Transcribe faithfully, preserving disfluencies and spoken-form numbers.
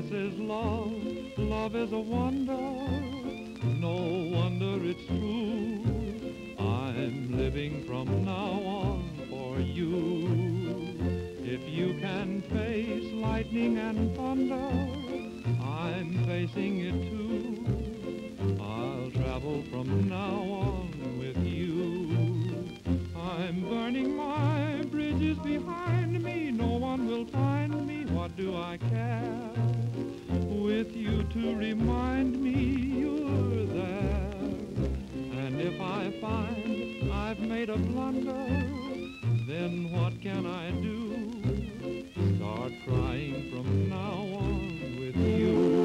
is love, love is a wonder, no wonder it's true. I'm living from now on for you. If you can face lightning and thunder, I'm facing it too. I'll travel from now on with you. I'm burning my bridges behind me, no one will find me, what do I care? With you to remind me you're there. And if I find I've made a blunder, then what can I do? Start crying from now on with you.